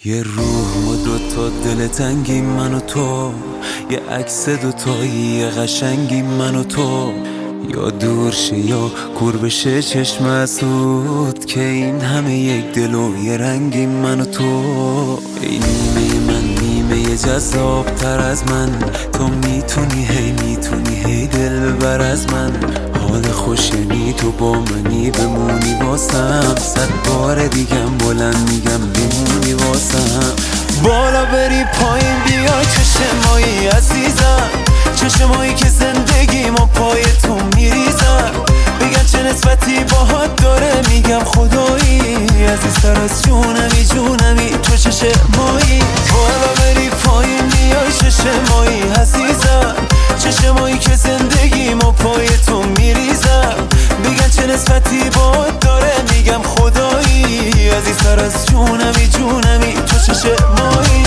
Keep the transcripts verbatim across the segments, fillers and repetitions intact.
یه روح و دوتا دل تنگی من و تو، یه عکس دوتایی قشنگی من و تو، یا دور شه یا کور بشه چشم اسود که این همه یک دل و یه رنگی من و تو. ای نیمه من نیمه جذاب تر از من، تو میتونی هی میتونی هی دل ببر از من. حال خوشنی تو با منی بمونی واسم، صد بار دیگم بلند میگم بمونی واسم. بالا بری پایین بیای چشمایی عزیزم، چشمایی که زندگیم و پای تو میریزم. بگن چه نسبتی باهات داره، میگم خدایی عزیزتر از جونمی جونمی تو چشمایی. بالا بری پایین بیای چشمایی عزیزم، چشمایی که زندگیم و پای تو میریزم. بگن چه نسبتی باهات داره، میگم خدایی عزیزتر از جونمی جونمی تو چشمایی.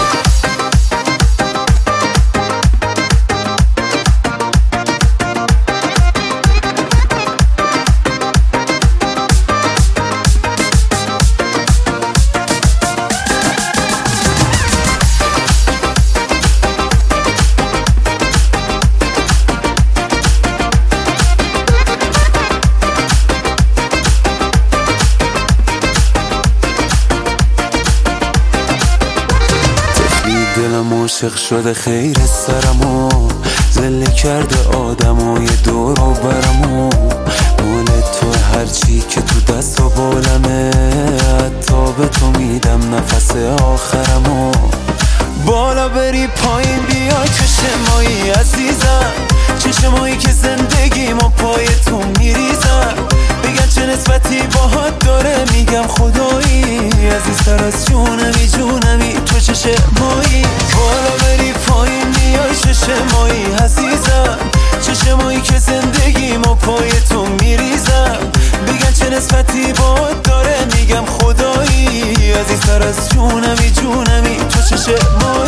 دلم عاشق شده خیر سرمو، زله کرده آدمای دور و برمو. مال تو هرچی که تو دست و بالمه، حتی به تو میدم نفس آخرمو. بالا بری پایین بیای چشمایی عزیزم، چشمایی که زندگیم و پای تو میریزم. بگن چه نسبتی باهات داره، میگم خدایی عزیزتر از جونمی جونمی تو چشمایی. بالا بری پایین بیای چشمایی عزیزم، چشمایی که زندگیم و پای تو میریزم. بگن چه نسبتی باهات داره، میگم خدایی عزیزتر از جونمی جونمی تو چشمایی.